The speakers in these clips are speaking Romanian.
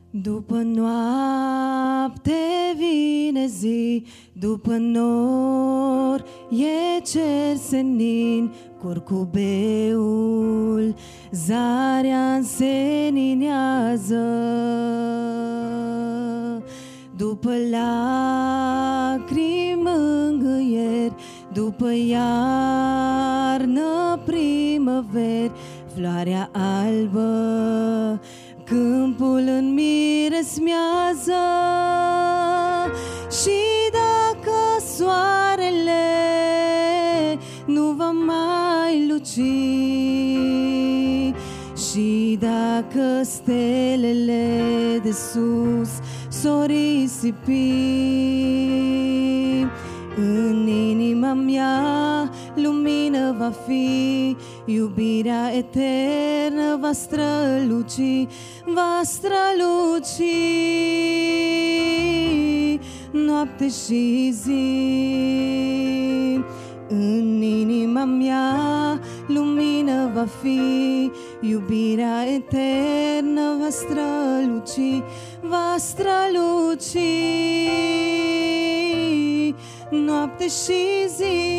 După noapte vine zi, după nor e cer senin, curcubeul zarea înseninează. După lacrimi mângâieri, după iarnă primăveri, floarea albă câmpul în miresmează. Și dacă soarele nu va mai luci, și dacă stelele de sus s-o risipi, în inima mea lumină va fi, iubirea eternă va străluci, va străluci noapte și zi. În inima mea lumină va fi, iubirea eternă va străluci, va străluci noapte și zi.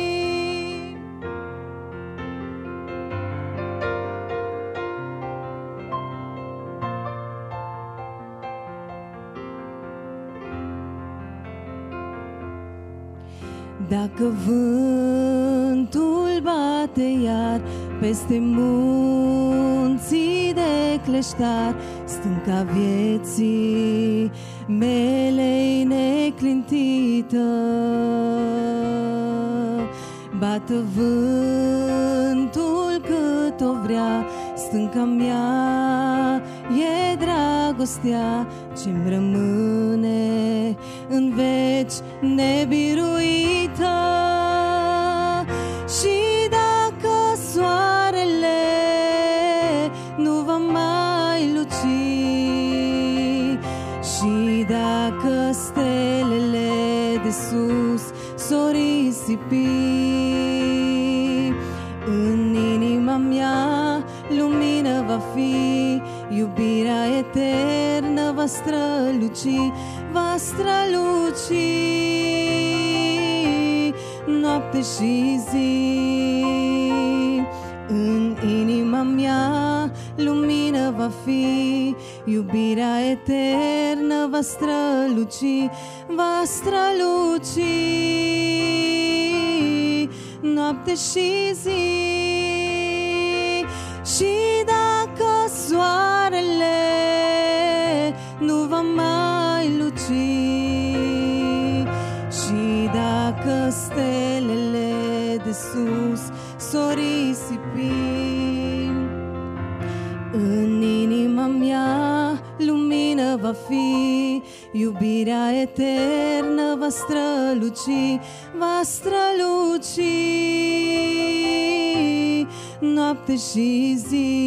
Dacă vântul bate iar peste munții de cleștar, stânca vieții mele-i neclintită. Bată vântul cât o vrea, stânca mea e dragostea ce-mi rămâne în veci nebiruită. Și dacă soarele nu va mai luci, și dacă stelele de sus s-o risipi, în inima mea lumină va fi, iubirea eternă va străluci, va străluci noapte și zi. În inima mea lumină va fi, iubirea eternă va străluci, va străluci noapte și zi. Și dacă soarele nu va mai luci, și dacă stelele de sus s-o risipi, în inima mea lumină va fi, iubirea eternă va străluci, va străluci noapte și zi.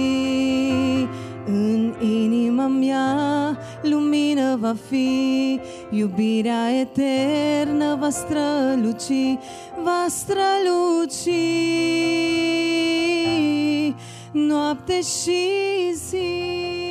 În inima mea lumină va fi, iubirea eternă va străluci, va străluci noapte și zi.